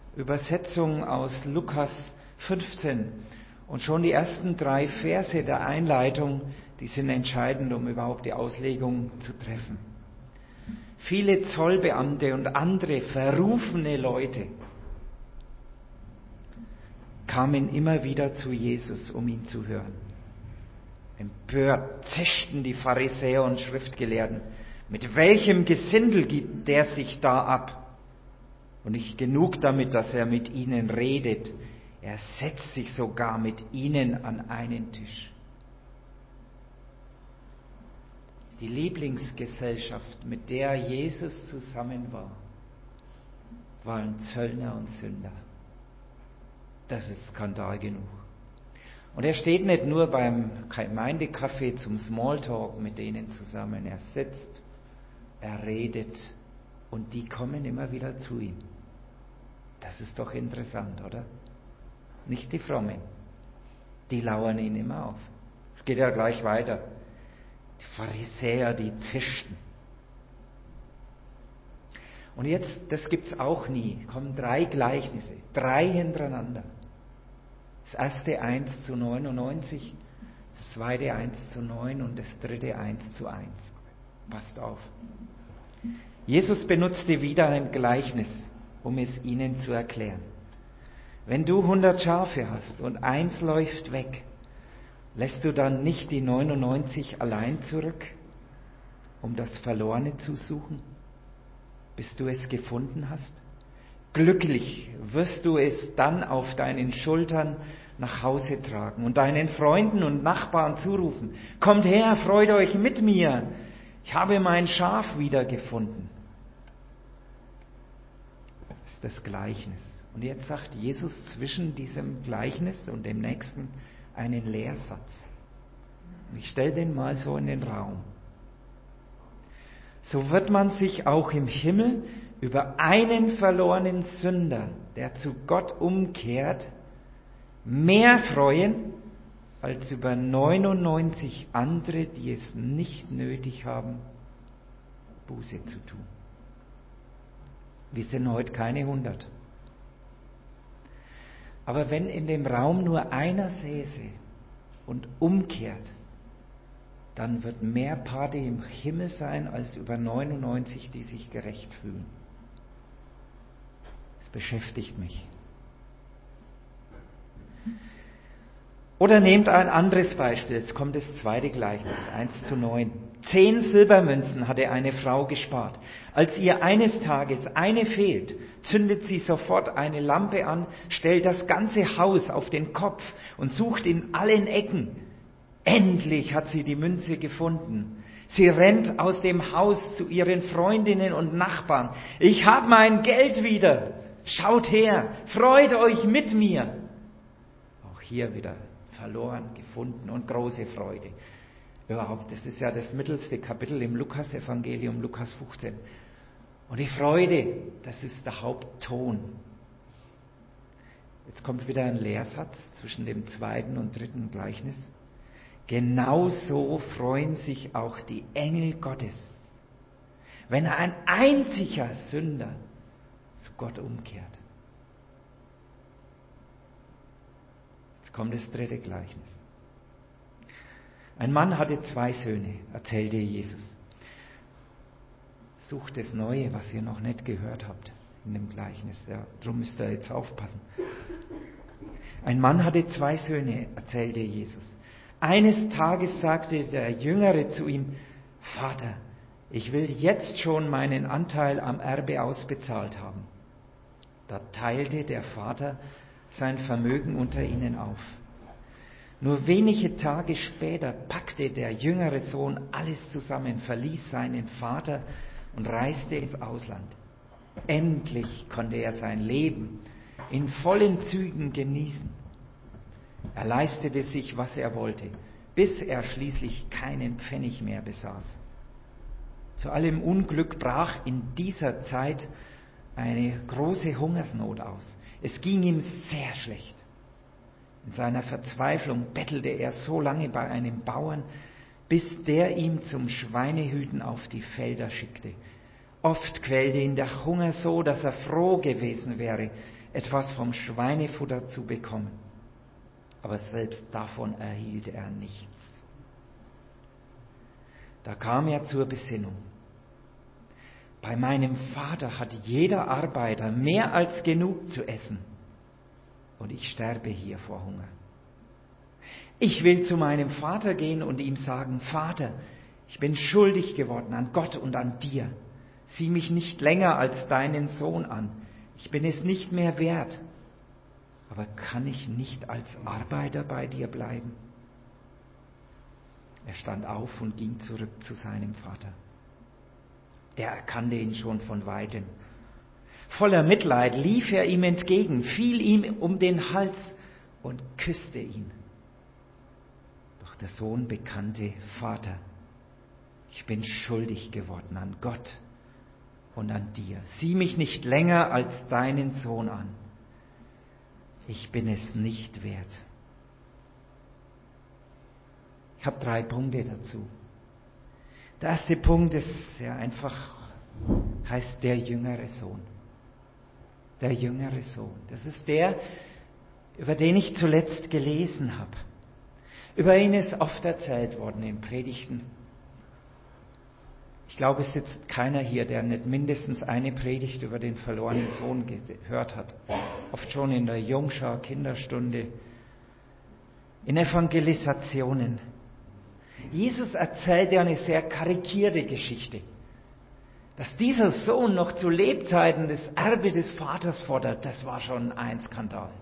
Übersetzung aus Lukas 15. Und schon die ersten 3 Verse der Einleitung, die sind entscheidend, um überhaupt die Auslegung zu treffen. Viele Zollbeamte und andere verrufene Leute kamen immer wieder zu Jesus, um ihn zu hören. Empört zischten die Pharisäer und Schriftgelehrten. Mit welchem Gesindel gibt der sich da ab? Und nicht genug damit, dass er mit ihnen redet. Er setzt sich sogar mit ihnen an einen Tisch. Die Lieblingsgesellschaft, mit der Jesus zusammen war, waren Zöllner und Sünder. Das ist Skandal genug. Und er steht nicht nur beim Gemeindecafé zum Smalltalk mit denen zusammen. Er sitzt, er redet und die kommen immer wieder zu ihm. Das ist doch interessant, oder? Nicht die Frommen. Die lauern ihn immer auf. Es geht ja gleich weiter. Die Pharisäer, die zischten. Und jetzt, das gibt's auch nie, kommen 3 Gleichnisse, 3 hintereinander. Das erste 1:99, das zweite 1:9 und das dritte 1:1. Passt auf. Jesus benutzte wieder ein Gleichnis, um es ihnen zu erklären. Wenn du 100 Schafe hast und eins läuft weg, lässt du dann nicht die 99 allein zurück, um das Verlorene zu suchen, bis du es gefunden hast? Glücklich wirst du es dann auf deinen Schultern nach Hause tragen und deinen Freunden und Nachbarn zurufen: Kommt her, freut euch mit mir, ich habe mein Schaf wiedergefunden. Das ist das Gleichnis. Und jetzt sagt Jesus zwischen diesem Gleichnis und dem nächsten einen Lehrsatz. Und ich stelle den mal so in den Raum. So wird man sich auch im Himmel über einen verlorenen Sünder, der zu Gott umkehrt, mehr freuen, als über 99 andere, die es nicht nötig haben, Buße zu tun. Wir sind heute keine 100. Aber wenn in dem Raum nur einer säße und umkehrt, dann wird mehr Party im Himmel sein, als über 99, die sich gerecht fühlen. Das beschäftigt mich. Oder nehmt ein anderes Beispiel. Jetzt kommt das zweite Gleichnis, 1:9. 10 Silbermünzen hatte eine Frau gespart. Als ihr eines Tages eine fehlt, zündet sie sofort eine Lampe an, stellt das ganze Haus auf den Kopf und sucht in allen Ecken. Endlich hat sie die Münze gefunden. Sie rennt aus dem Haus zu ihren Freundinnen und Nachbarn. Ich habe mein Geld wieder. Schaut her, freut euch mit mir. Auch hier wieder verloren, gefunden und große Freude. Überhaupt, das ist ja das mittelste Kapitel im Lukas-Evangelium, Lukas 15. Und die Freude, das ist der Hauptton. Jetzt kommt wieder ein Lehrsatz zwischen dem zweiten und dritten Gleichnis. Genauso freuen sich auch die Engel Gottes, wenn ein einziger Sünder zu Gott umkehrt. Jetzt kommt das dritte Gleichnis. Ein Mann hatte 2 Söhne, erzählte Jesus. Sucht das Neue, was ihr noch nicht gehört habt in dem Gleichnis. Ja, darum müsst ihr jetzt aufpassen. Ein Mann hatte 2 Söhne, erzählte Jesus. Eines Tages sagte der Jüngere zu ihm: Vater, ich will jetzt schon meinen Anteil am Erbe ausbezahlt haben. Da teilte der Vater sein Vermögen unter ihnen auf. Nur wenige Tage später packte der jüngere Sohn alles zusammen, verließ seinen Vater und reiste ins Ausland. Endlich konnte er sein Leben in vollen Zügen genießen. Er leistete sich, was er wollte, bis er schließlich keinen Pfennig mehr besaß. Zu allem Unglück brach in dieser Zeit eine große Hungersnot aus. Es ging ihm sehr schlecht. In seiner Verzweiflung bettelte er so lange bei einem Bauern, bis der ihm zum Schweinehüten auf die Felder schickte. Oft quälte ihn der Hunger so, dass er froh gewesen wäre, etwas vom Schweinefutter zu bekommen. Aber selbst davon erhielt er nichts. Da kam er zur Besinnung. Bei meinem Vater hat jeder Arbeiter mehr als genug zu essen. Und ich sterbe hier vor Hunger. Ich will zu meinem Vater gehen und ihm sagen, Vater, ich bin schuldig geworden an Gott und an dir. Sieh mich nicht länger als deinen Sohn an. Ich bin es nicht mehr wert. Aber kann ich nicht als Arbeiter bei dir bleiben? Er stand auf und ging zurück zu seinem Vater. Der erkannte ihn schon von weitem. Voller Mitleid lief er ihm entgegen, fiel ihm um den Hals und küsste ihn. Doch der Sohn bekannte, Vater, ich bin schuldig geworden an Gott und an dir. Sieh mich nicht länger als deinen Sohn an. Ich bin es nicht wert. Ich habe 3 Punkte dazu. Der erste Punkt ist sehr einfach, heißt der jüngere Sohn. Der jüngere Sohn. Das ist der, über den ich zuletzt gelesen habe. Über ihn ist oft erzählt worden in Predigten. Ich glaube, es sitzt keiner hier, der nicht mindestens eine Predigt über den verlorenen Sohn gehört hat. Oft schon in der Jungschau, Kinderstunde, in Evangelisationen. Jesus erzählt ja eine sehr karikierte Geschichte. Dass dieser Sohn noch zu Lebzeiten das Erbe des Vaters fordert, das war schon ein Skandal.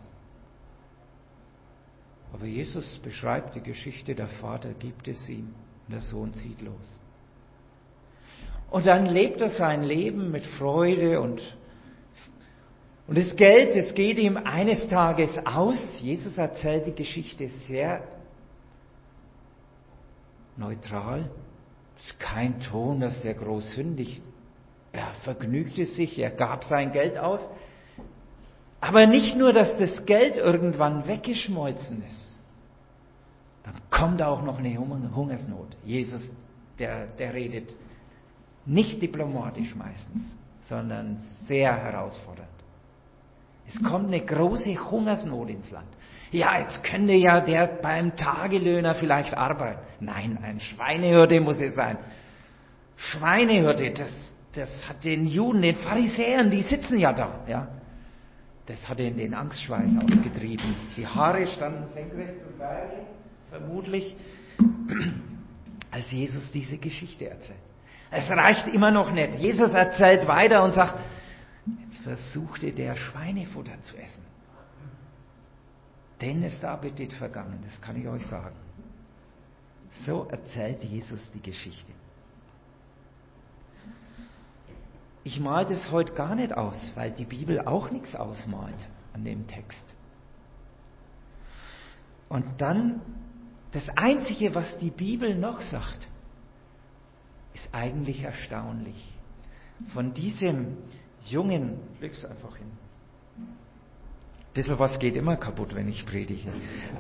Aber Jesus beschreibt die Geschichte, der Vater gibt es ihm und der Sohn zieht los. Und dann lebt er sein Leben mit Freude und das Geld, das geht ihm eines Tages aus. Jesus erzählt die Geschichte sehr neutral. Es ist kein Ton, dass er groß sündigt. Er vergnügte sich, er gab sein Geld aus. Aber nicht nur, dass das Geld irgendwann weggeschmolzen ist. Dann kommt auch noch eine Hungersnot. Jesus, der redet nicht diplomatisch meistens, sondern sehr herausfordernd. Es kommt eine große Hungersnot ins Land. Ja, jetzt könnte ja der beim Tagelöhner vielleicht arbeiten. Nein, ein Schweinehirte muss es sein. Schweinehirte, das hat den Juden, den Pharisäern, die sitzen ja da. Ja. Das hat ihnen den Angstschweiß ausgetrieben. Die Haare standen senkrecht zum Berge, vermutlich, als Jesus diese Geschichte erzählt. Es reicht immer noch nicht. Jesus erzählt weiter und sagt, jetzt versuchte der Schweinefutter zu essen. Denn ist der Appetit vergangen, das kann ich euch sagen. So erzählt Jesus die Geschichte. Ich male das heute gar nicht aus, weil die Bibel auch nichts ausmalt an dem Text. Und dann, das Einzige, was die Bibel noch sagt, ist eigentlich erstaunlich. Von diesem jungen, leg's einfach hin. Ein bisschen was geht immer kaputt, wenn ich predige.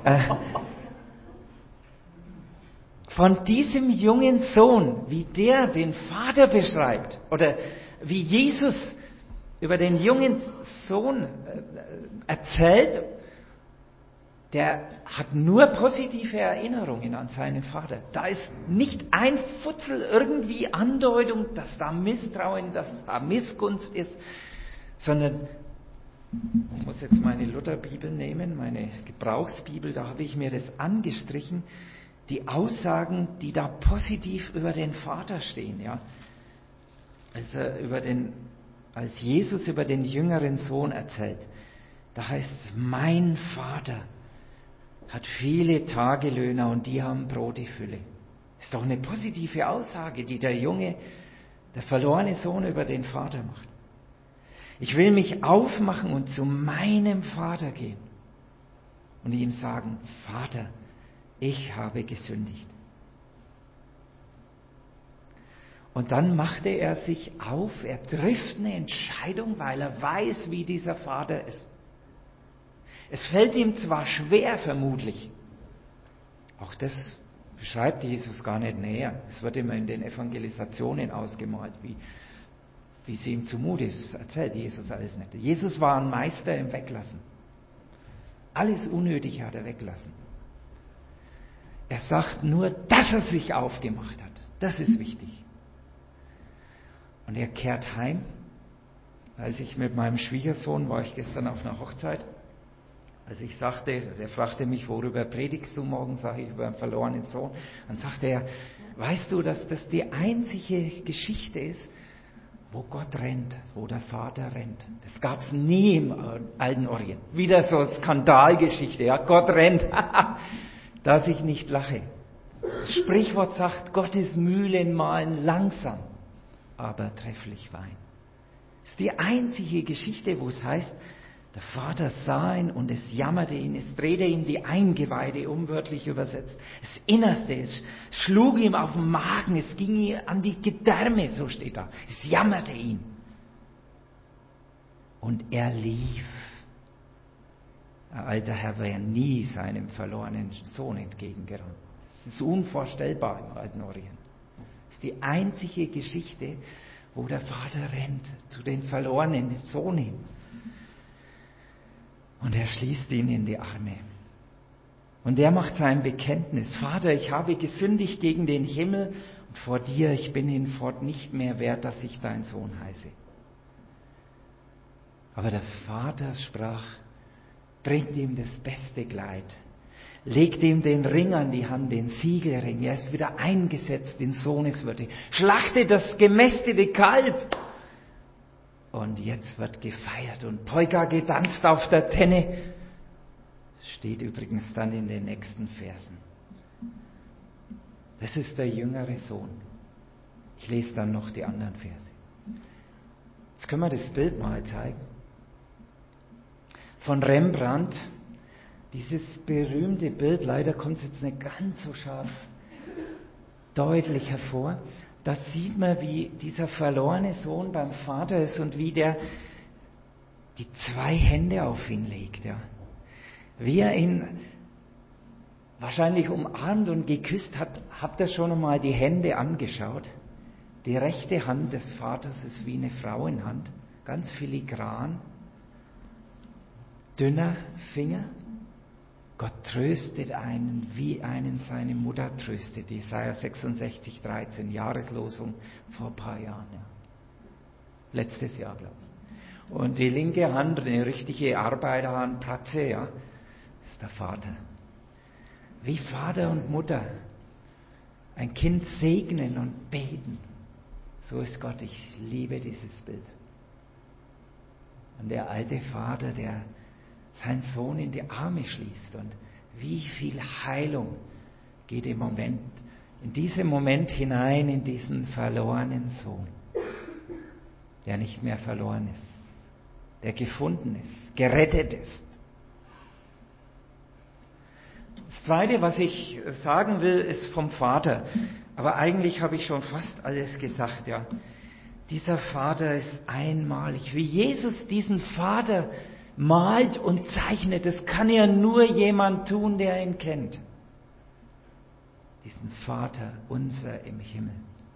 Von diesem jungen Sohn, wie der den Vater beschreibt, oder wie Jesus über den jungen Sohn erzählt, der hat nur positive Erinnerungen an seinen Vater. Da ist nicht ein Futzel irgendwie Andeutung, dass da Misstrauen, dass da Missgunst ist, sondern ich muss jetzt meine Lutherbibel nehmen, meine Gebrauchsbibel, da habe ich mir das angestrichen, die Aussagen, die da positiv über den Vater stehen, ja. Also als Jesus über den jüngeren Sohn erzählt, da heißt es, mein Vater hat viele Tagelöhner und die haben Brot die Fülle. Ist doch eine positive Aussage, die der verlorene Sohn über den Vater macht. Ich will mich aufmachen und zu meinem Vater gehen und ihm sagen, Vater, ich habe gesündigt. Und dann machte er sich auf, er trifft eine Entscheidung, weil er weiß, wie dieser Vater ist. Es fällt ihm zwar schwer, vermutlich, auch das beschreibt Jesus gar nicht näher. Es wird immer in den Evangelisationen ausgemalt, wie wie sie ihm zumute ist. Das erzählt Jesus alles nicht. Jesus war ein Meister im Weglassen. Alles Unnötige hat er weggelassen. Er sagt nur, dass er sich aufgemacht hat. Das ist wichtig. Und er kehrt heim. Als ich mit meinem Schwiegersohn, war ich gestern auf einer Hochzeit, als ich sagte, der fragte mich, worüber predigst du morgen, sage ich, über einen verlorenen Sohn. Dann sagte er, weißt du, dass das die einzige Geschichte ist, wo Gott rennt, wo der Vater rennt. Das gab es nie im Alten Orient. Wieder so eine Skandalgeschichte, ja, Gott rennt, dass ich nicht lache. Das Sprichwort sagt, Gottes Mühlen mahlen langsam, aber trefflich Wein. Das ist die einzige Geschichte, wo es heißt, der Vater sah ihn und es jammerte ihn, es drehte ihm die Eingeweide, wörtlich übersetzt. Das Innerste, es schlug ihm auf den Magen, es ging ihm an die Gedärme, so steht da. Es jammerte ihn. Und er lief. Ein alter Herr wäre nie seinem verlorenen Sohn entgegengerannt. Das ist unvorstellbar im Alten Orient. Das ist die einzige Geschichte, wo der Vater rennt zu den verlorenen Sohn hin. Und er schließt ihn in die Arme. Und er macht sein Bekenntnis. Vater, ich habe gesündigt gegen den Himmel und vor dir, ich bin hinfort nicht mehr wert, dass ich dein Sohn heiße. Aber der Vater sprach, bringt ihm das beste Kleid, legt ihm den Ring an die Hand, den Siegelring, er ist wieder eingesetzt in Sohneswürde, schlachtet das gemästete Kalb. Und jetzt wird gefeiert und Polka getanzt auf der Tenne. Steht übrigens dann in den nächsten Versen. Das ist der jüngere Sohn. Ich lese dann noch die anderen Verse. Jetzt können wir das Bild mal zeigen. Von Rembrandt, dieses berühmte Bild, leider kommt es jetzt nicht ganz so scharf deutlich hervor. Da sieht man, wie dieser verlorene Sohn beim Vater ist und wie der die zwei Hände auf ihn legt. Ja. Wie er ihn wahrscheinlich umarmt und geküsst hat, habt ihr schon einmal die Hände angeschaut? Die rechte Hand des Vaters ist wie eine Frauenhand, ganz filigran, dünner Finger. Gott tröstet einen, wie einen seine Mutter tröstet. Jesaja 66, 13, Jahreslosung vor ein paar Jahren. Ja. Letztes Jahr, glaube ich. Und die linke Hand, eine richtige Arbeiterhand, Pratze, ja, ist der Vater. Wie Vater und Mutter ein Kind segnen und beten. So ist Gott. Ich liebe dieses Bild. Und der alte Vater, der seinen Sohn in die Arme schließt. Und wie viel Heilung geht in diesem Moment hinein, in diesen verlorenen Sohn, der nicht mehr verloren ist, der gefunden ist, gerettet ist. Das Zweite, was ich sagen will, ist vom Vater. Aber eigentlich habe ich schon fast alles gesagt, ja. Dieser Vater ist einmalig. Wie Jesus diesen Vater malt und zeichnet, das kann ja nur jemand tun, der ihn kennt. Diesen Vater unser im Himmel.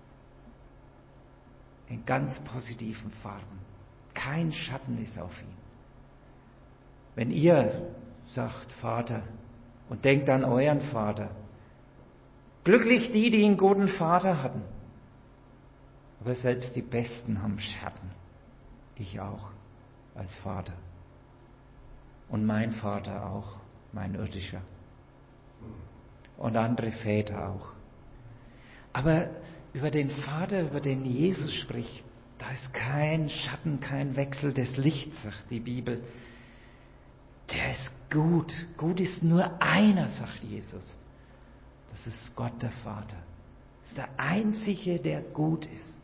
In ganz positiven Farben. Kein Schatten ist auf ihn. Wenn ihr sagt Vater und denkt an euren Vater, glücklich die einen guten Vater hatten. Aber selbst die Besten haben Schatten. Ich auch als Vater. Und mein Vater auch, mein irdischer. Und andere Väter auch. Aber über den Vater, über den Jesus spricht, da ist kein Schatten, kein Wechsel des Lichts, sagt die Bibel. Der ist gut. Gut ist nur einer, sagt Jesus. Das ist Gott der Vater. Das ist der Einzige, der gut ist.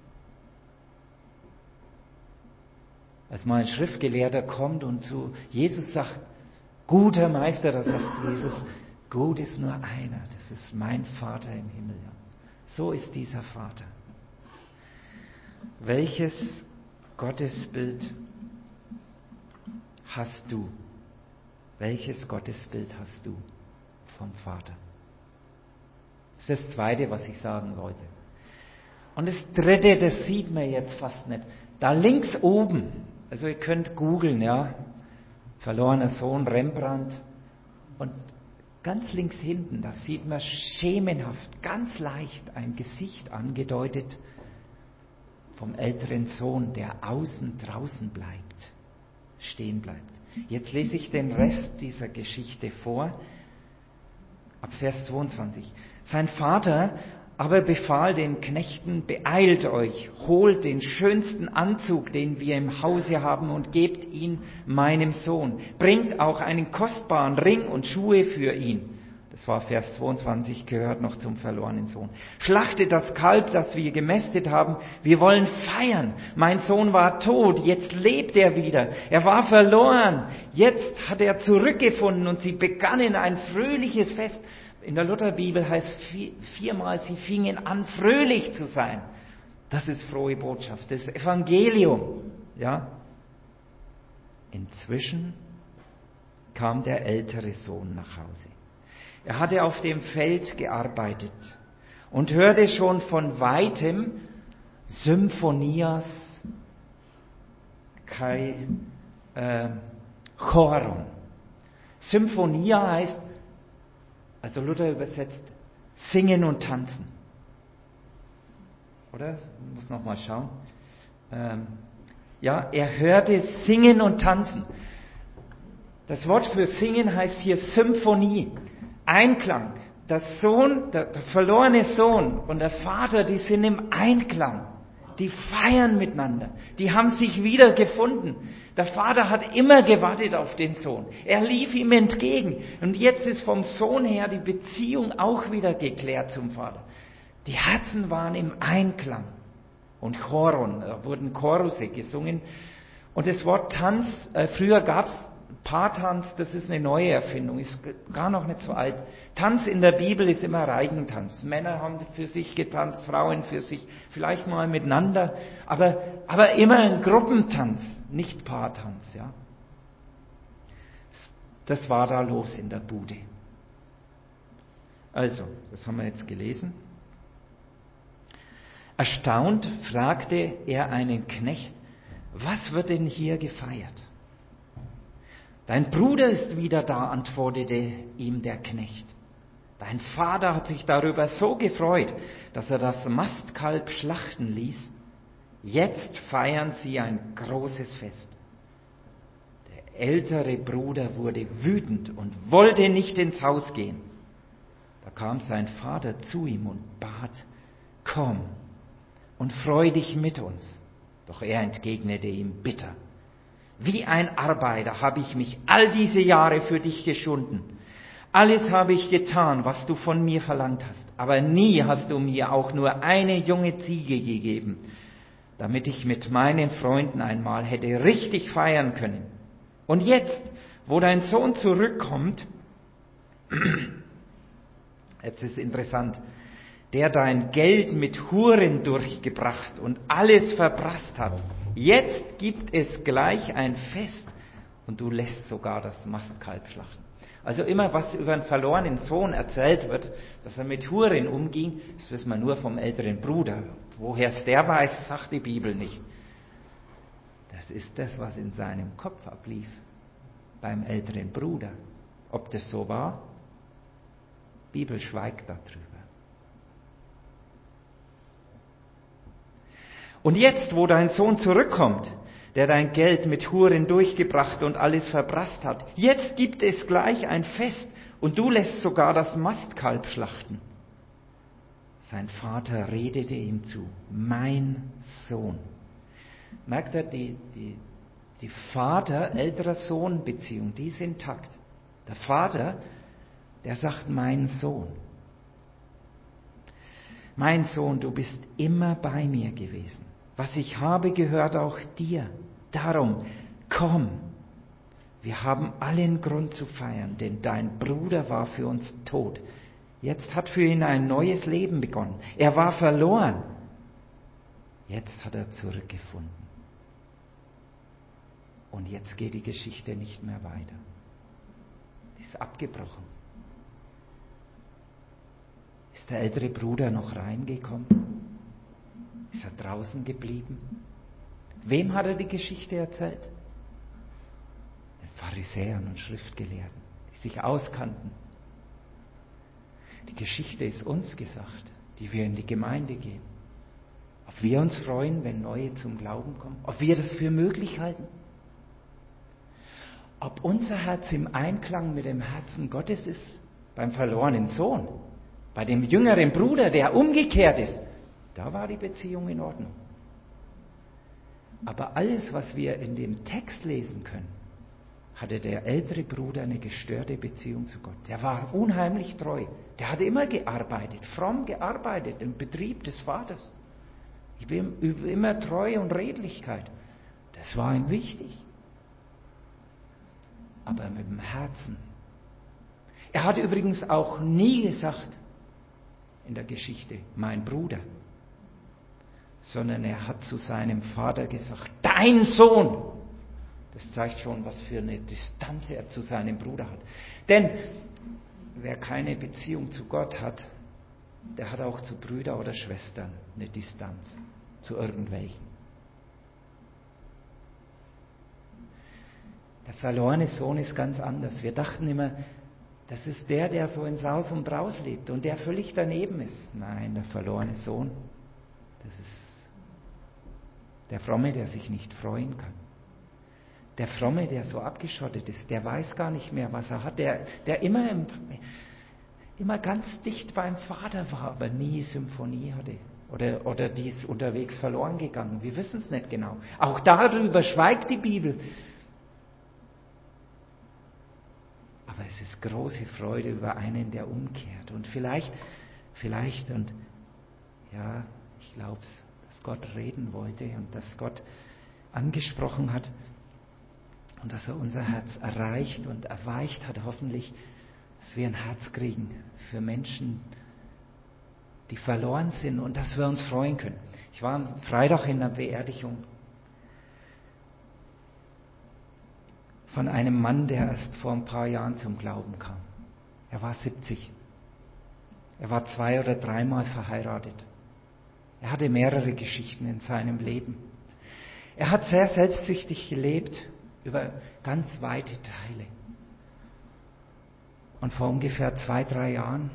Als mal ein Schriftgelehrter kommt und zu Jesus sagt, guter Meister, da sagt Jesus, gut ist nur einer, das ist mein Vater im Himmel. So ist dieser Vater. Welches Gottesbild hast du? Welches Gottesbild hast du vom Vater? Das ist das Zweite, was ich sagen wollte. Und das dritte, das sieht man jetzt fast nicht. Da links oben, also ihr könnt googeln, ja, verlorener Sohn Rembrandt. Und ganz links hinten, da sieht man schemenhaft, ganz leicht ein Gesicht angedeutet vom älteren Sohn, der draußen bleibt, stehen bleibt. Jetzt lese ich den Rest dieser Geschichte vor, ab Vers 22. Sein Vater aber befahl den Knechten, beeilt euch, holt den schönsten Anzug, den wir im Hause haben, und gebt ihn meinem Sohn. Bringt auch einen kostbaren Ring und Schuhe für ihn. Das war Vers 22, gehört noch zum verlorenen Sohn. Schlachtet das Kalb, das wir gemästet haben. Wir wollen feiern. Mein Sohn war tot, jetzt lebt er wieder. Er war verloren, jetzt hat er zurückgefunden. Und sie begannen ein fröhliches Fest. In der Lutherbibel heißt viermal, sie fingen an, fröhlich zu sein. Das ist frohe Botschaft, das Evangelium. Ja? Inzwischen kam der ältere Sohn nach Hause. Er hatte auf dem Feld gearbeitet und hörte schon von weitem Symphonias kai Choron. Symphonia heißt, also Luther übersetzt, singen und tanzen. Oder? Ich muss nochmal schauen. Ja, er hörte singen und tanzen. Das Wort für singen heißt hier Symphonie. Einklang. Der Sohn, der verlorene Sohn und der Vater, die sind im Einklang. Die feiern miteinander. Die haben sich wieder gefunden. Der Vater hat immer gewartet auf den Sohn. Er lief ihm entgegen. Und jetzt ist vom Sohn her die Beziehung auch wieder geklärt zum Vater. Die Herzen waren im Einklang. Und Choron, da wurden Chorusse gesungen. Und das Wort Tanz, früher gab's Paartanz, das ist eine neue Erfindung, ist gar noch nicht so alt. Tanz in der Bibel ist immer Reigentanz. Männer haben für sich getanzt, Frauen für sich, vielleicht mal miteinander, aber immer ein Gruppentanz, nicht Paartanz. Ja. Das war da los in der Bude. Also, das haben wir jetzt gelesen. Erstaunt fragte er einen Knecht, was wird denn hier gefeiert? Dein Bruder ist wieder da, antwortete ihm der Knecht. Dein Vater hat sich darüber so gefreut, dass er das Mastkalb schlachten ließ. Jetzt feiern sie ein großes Fest. Der ältere Bruder wurde wütend und wollte nicht ins Haus gehen. Da kam sein Vater zu ihm und bat, komm und freu dich mit uns. Doch er entgegnete ihm bitter. Wie ein Arbeiter habe ich mich all diese Jahre für dich geschunden. Alles habe ich getan, was du von mir verlangt hast. Aber nie hast du mir auch nur eine junge Ziege gegeben, damit ich mit meinen Freunden einmal hätte richtig feiern können. Und jetzt, wo dein Sohn zurückkommt, jetzt ist interessant, der dein Geld mit Huren durchgebracht und alles verprasst hat. Jetzt gibt es gleich ein Fest und du lässt sogar das Mastkalb schlachten. Also immer, was über einen verlorenen Sohn erzählt wird, dass er mit Huren umging, das wissen wir nur vom älteren Bruder. Woher es der weiß, sagt die Bibel nicht. Das ist das, was in seinem Kopf ablief, beim älteren Bruder. Ob das so war? Die Bibel schweigt darüber. Und jetzt, wo dein Sohn zurückkommt, der dein Geld mit Huren durchgebracht und alles verprasst hat, jetzt gibt es gleich ein Fest und du lässt sogar das Mastkalb schlachten. Sein Vater redete ihm zu, mein Sohn. Merkt ihr, die Vater-älterer-Sohn-Beziehung, die ist intakt. Der Vater, der sagt, mein Sohn. Mein Sohn, du bist immer bei mir gewesen. Was ich habe, gehört auch dir. Darum, komm. Wir haben allen Grund zu feiern, denn dein Bruder war für uns tot. Jetzt hat für ihn ein neues Leben begonnen. Er war verloren. Jetzt hat er zurückgefunden. Und jetzt geht die Geschichte nicht mehr weiter. Die ist abgebrochen. Ist der ältere Bruder noch reingekommen? Ist er draußen geblieben? Wem hat er die Geschichte erzählt? Den Pharisäern und Schriftgelehrten, die sich auskannten. Die Geschichte ist uns gesagt, die wir in die Gemeinde gehen. Ob wir uns freuen, wenn Neue zum Glauben kommen, ob wir das für möglich halten. Ob unser Herz im Einklang mit dem Herzen Gottes ist, beim verlorenen Sohn, bei dem jüngeren Bruder, der umgekehrt ist, da war die Beziehung in Ordnung. Aber alles, was wir in dem Text lesen können, hatte der ältere Bruder eine gestörte Beziehung zu Gott. Der war unheimlich treu. Der hat immer gearbeitet, fromm gearbeitet im Betrieb des Vaters. Ich bin immer Treue und Redlichkeit. Das war ihm wichtig. Aber mit dem Herzen. Er hat übrigens auch nie gesagt in der Geschichte, mein Bruder, sondern er hat zu seinem Vater gesagt, dein Sohn. Das zeigt schon, was für eine Distanz er zu seinem Bruder hat. Denn wer keine Beziehung zu Gott hat, der hat auch zu Brüdern oder Schwestern eine Distanz, zu irgendwelchen. Der verlorene Sohn ist ganz anders. Wir dachten immer, das ist der so in Saus und Braus lebt und der völlig daneben ist. Nein, der verlorene Sohn, das ist der Fromme, der sich nicht freuen kann. Der Fromme, der so abgeschottet ist, der weiß gar nicht mehr, was er hat. Der immer ganz dicht beim Vater war, aber nie Symphonie hatte. Oder die ist unterwegs verloren gegangen. Wir wissen es nicht genau. Auch darüber schweigt die Bibel. Aber es ist große Freude über einen, der umkehrt. Und vielleicht, und ja, ich glaube es, dass Gott reden wollte und dass Gott angesprochen hat und dass er unser Herz erreicht und erweicht hat, hoffentlich, dass wir ein Herz kriegen für Menschen, die verloren sind und dass wir uns freuen können. Ich war am Freitag in einer Beerdigung von einem Mann, der erst vor ein paar Jahren zum Glauben kam. Er war 70. Er war 2- oder 3-mal verheiratet. Er hatte mehrere Geschichten in seinem Leben. Er hat sehr selbstsüchtig gelebt über ganz weite Teile. Und vor ungefähr 2-3 Jahren,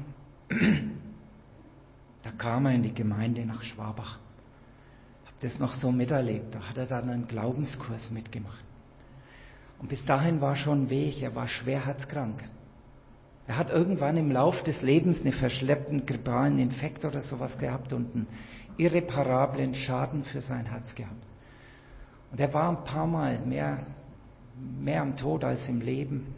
da kam er in die Gemeinde nach Schwabach. Ich habe das noch so miterlebt. Da hat er dann einen Glaubenskurs mitgemacht. Und bis dahin war schon ein Weg. Er war schwer herzkrank. Er hat irgendwann im Lauf des Lebens einen verschleppten grippalen Infekt oder sowas gehabt und einen irreparablen Schaden für sein Herz gehabt. Und er war ein paar Mal mehr am Tod als im Leben.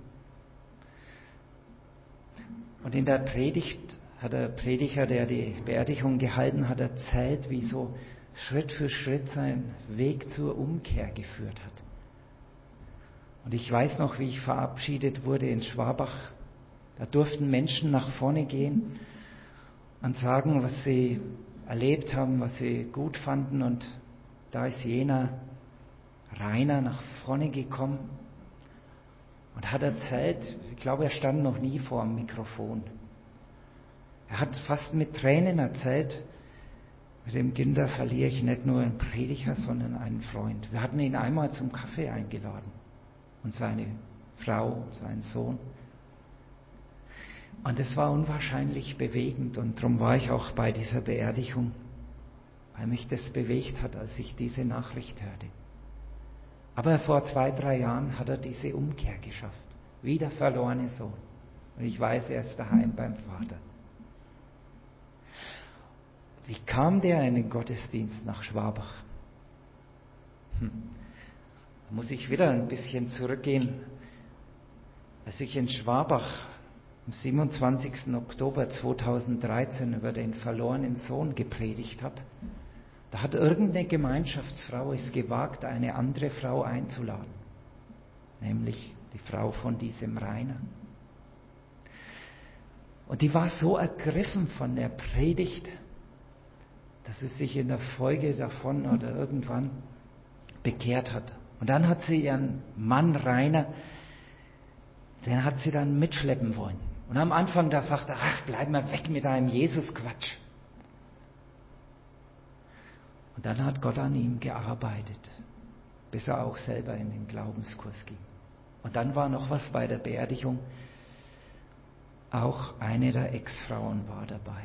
Und in der Predigt hat der Prediger, der die Beerdigung gehalten hat, erzählt, wie so Schritt für Schritt sein Weg zur Umkehr geführt hat. Und ich weiß noch, wie ich verabschiedet wurde in Schwabach. Da durften Menschen nach vorne gehen und sagen, was sie erlebt haben, was sie gut fanden. Und da ist jener Rainer nach vorne gekommen und hat erzählt, ich glaube, er stand noch nie vor dem Mikrofon. Er hat fast mit Tränen erzählt, mit dem Günther verliere ich nicht nur einen Prediger, sondern einen Freund. Wir hatten ihn einmal zum Kaffee eingeladen und seine Frau, seinen Sohn. Und es war unwahrscheinlich bewegend und darum war ich auch bei dieser Beerdigung, weil mich das bewegt hat, als ich diese Nachricht hörte. Aber vor 2-3 Jahren hat er diese Umkehr geschafft, wie der verlorene Sohn. Und ich weiß, er ist daheim beim Vater. Wie kam der in den Gottesdienst nach Schwabach? Da muss ich wieder ein bisschen zurückgehen. Als ich in Schwabach am 27. Oktober 2013 über den verlorenen Sohn gepredigt habe, da hat irgendeine Gemeinschaftsfrau es gewagt, eine andere Frau einzuladen, nämlich die Frau von diesem Rainer. Und die war so ergriffen von der Predigt, dass sie sich in der Folge davon oder irgendwann bekehrt hat. Und dann hat sie ihren Mann Rainer, den hat sie dann mitschleppen wollen. Und am Anfang da sagte er, ach, bleib mal weg mit deinem Jesus-Quatsch. Und dann hat Gott an ihm gearbeitet, bis er auch selber in den Glaubenskurs ging. Und dann war noch was bei der Beerdigung. Auch eine der Ex-Frauen war dabei.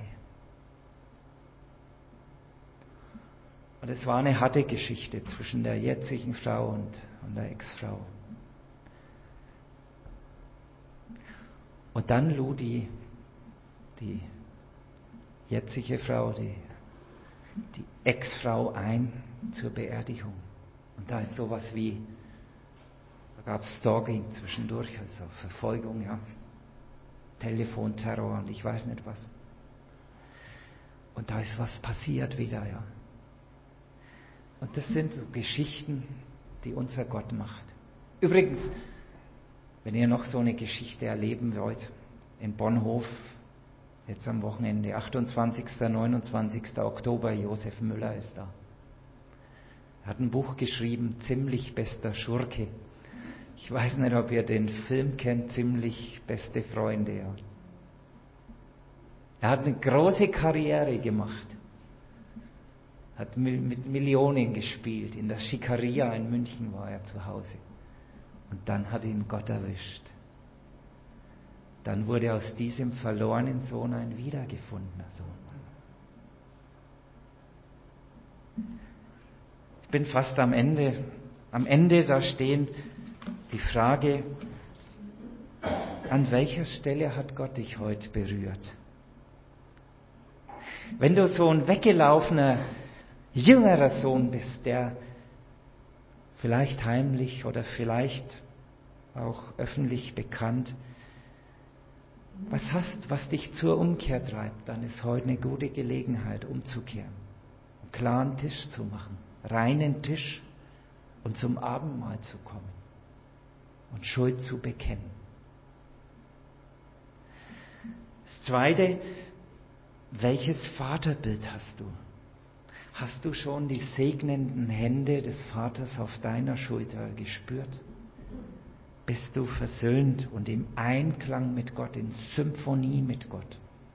Und es war eine harte Geschichte zwischen der jetzigen Frau und der Ex-Frau. Und dann lud die jetzige Frau, die Ex-Frau ein zur Beerdigung. Und da ist sowas wie, da gab es Stalking zwischendurch, also Verfolgung, ja, Telefonterror und ich weiß nicht was. Und da ist was passiert wieder, ja. Und das sind so Geschichten, die unser Gott macht. Übrigens, wenn ihr noch so eine Geschichte erleben wollt, in Bonhof, jetzt am Wochenende, 28. 29. Oktober, Josef Müller ist da. Er hat ein Buch geschrieben, Ziemlich bester Schurke. Ich weiß nicht, ob ihr den Film kennt, Ziemlich beste Freunde. Ja. Er hat eine große Karriere gemacht. Hat mit Millionen gespielt. In der Schickeria in München war er zu Hause. Und dann hat ihn Gott erwischt. Dann wurde aus diesem verlorenen Sohn ein wiedergefundener Sohn. Ich bin fast am Ende. Am Ende, da stehen die Frage, an welcher Stelle hat Gott dich heute berührt? Wenn du so ein weggelaufener, jüngerer Sohn bist, der vielleicht heimlich oder vielleicht auch öffentlich bekannt was hast, was dich zur Umkehr treibt, dann ist heute eine gute Gelegenheit, umzukehren, einen klaren Tisch zu machen, reinen Tisch und zum Abendmahl zu kommen und Schuld zu bekennen. Das Zweite, welches Vaterbild hast du? Hast du schon die segnenden Hände des Vaters auf deiner Schulter gespürt? Bist du versöhnt und im Einklang mit Gott, in Symphonie mit Gott?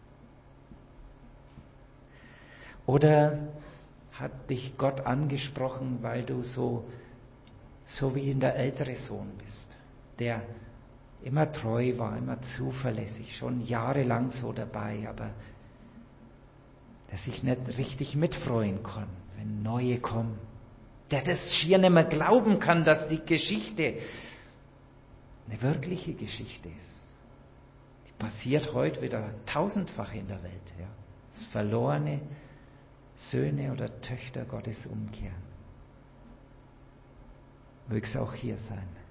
Oder hat dich Gott angesprochen, weil du so wie der ältere Sohn bist, der immer treu war, immer zuverlässig, schon jahrelang so dabei, aber der sich nicht richtig mitfreuen kann, wenn neue kommen. Der das schier nicht mehr glauben kann, dass die Geschichte eine wirkliche Geschichte ist. Die passiert heute wieder tausendfach in der Welt. Ja. Dass verlorene Söhne oder Töchter Gottes umkehren. Möge es auch hier sein.